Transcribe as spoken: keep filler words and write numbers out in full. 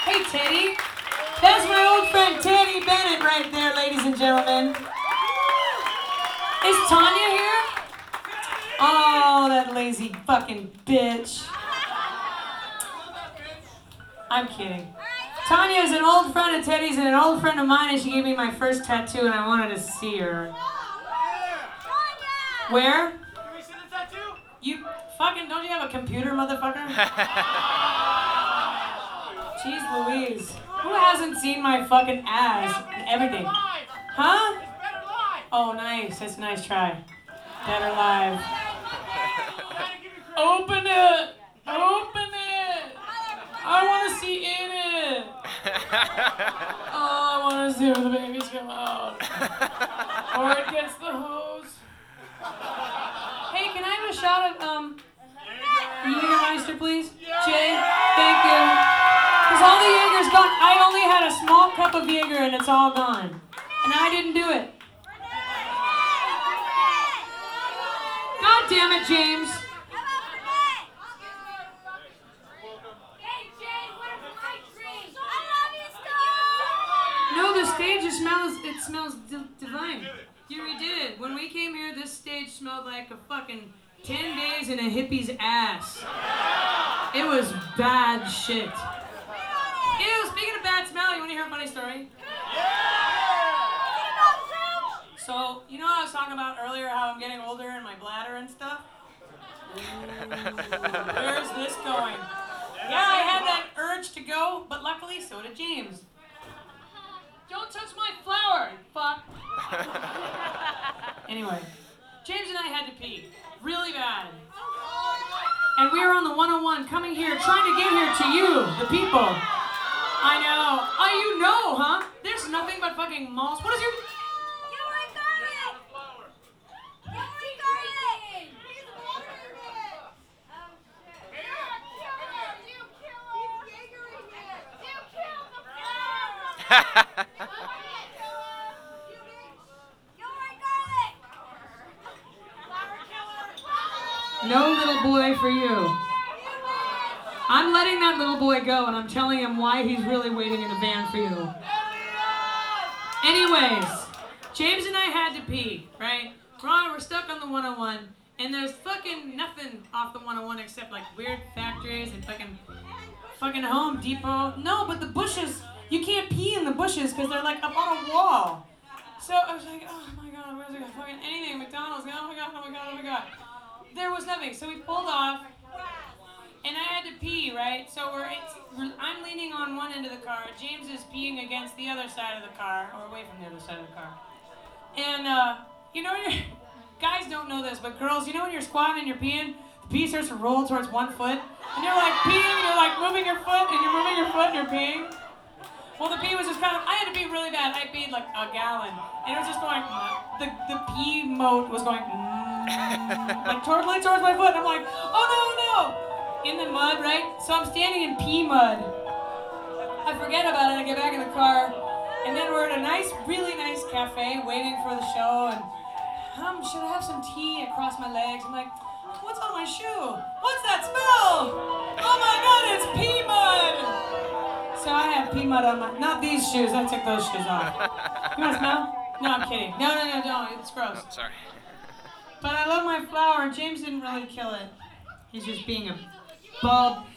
Hey, Teddy. That's my old friend Teddy Bennett right there, ladies and gentlemen. Is Tanya here? Oh, that lazy fucking bitch. I'm kidding. Tanya is an old friend of Teddy's and an old friend of mine, and she gave me my first tattoo, and I wanted to see her. Where? Can we see the tattoo? You fucking, don't you have a computer, motherfucker? Jeez Louise. Who hasn't seen my fucking ass and everything? Huh? It's better live. Oh, nice. That's a nice try. Better live. Open it! Open it! I want to see in it! Oh, I want to see when the babies come out. Or it gets the hose. Hey, can I have a shot of, um, Jägermeister, please? Jay, thank you. Because all the Jaeger's gone. I only had a small cup of Jaeger and it's all gone. And I didn't do it. God damn it, James. No, the stage it smells, it smells d- divine. You redid it. When we came here, this stage smelled like a fucking ten days in a hippie's ass. It was bad shit. Ew, speaking of bad smell, you want to hear a funny story? So, you know how I was talking about earlier how I'm getting older and my bladder and stuff? Ooh, where's this going? Yeah, I had that urge to go, but luckily so did James. Don't touch my flower, fuck. Anyway, James and I had to pee. Really bad. And we were on the one oh one coming here, trying to get here to you, the people. I know. Oh, you know, huh? There's nothing but fucking malls. What is your... No little boy for you. I'm letting that little boy go and I'm telling him why he's really waiting in the van for you. Anyways, James and I had to pee, right? Ron, we're stuck on the one oh one and there's fucking nothing off the one oh one except like weird factories and fucking fucking Home Depot. No, but the bushes, you can't pee in the bushes because they're like up on a wall. So I was like, oh my god, where's it? Fucking anything, McDonald's, oh my god, oh my god, oh my god. There was nothing, so we pulled off, and I had to pee, right? So we're, it's, we're, I'm leaning on one end of the car, James is peeing against the other side of the car, or away from the other side of the car. And, uh, you know, you're, guys don't know this, but girls, you know when you're squatting and you're peeing, the pee starts to roll towards one foot, and you're like peeing, and you're like moving your foot, and you're moving your foot, and you're peeing. Well, the pee was just kind of, I had to pee really bad, I peed like a gallon, and it was just going, the, the pee moat was going, like totally towards my foot. I'm like, oh no, no! In the mud, right? So I'm standing in pea mud. I forget about it, I get back in the car, and then we're at a nice, really nice cafe waiting for the show, and um, should I have some tea across my legs? I'm like, what's on my shoe? What's that smell? Oh my god, it's pea mud! So I have pea mud on my, not these shoes, I took those shoes off. You want to smell? No, I'm kidding. No, no, no, don't, it's gross. Oh, sorry. But I love my flower, and James didn't really kill it. He's just being a bald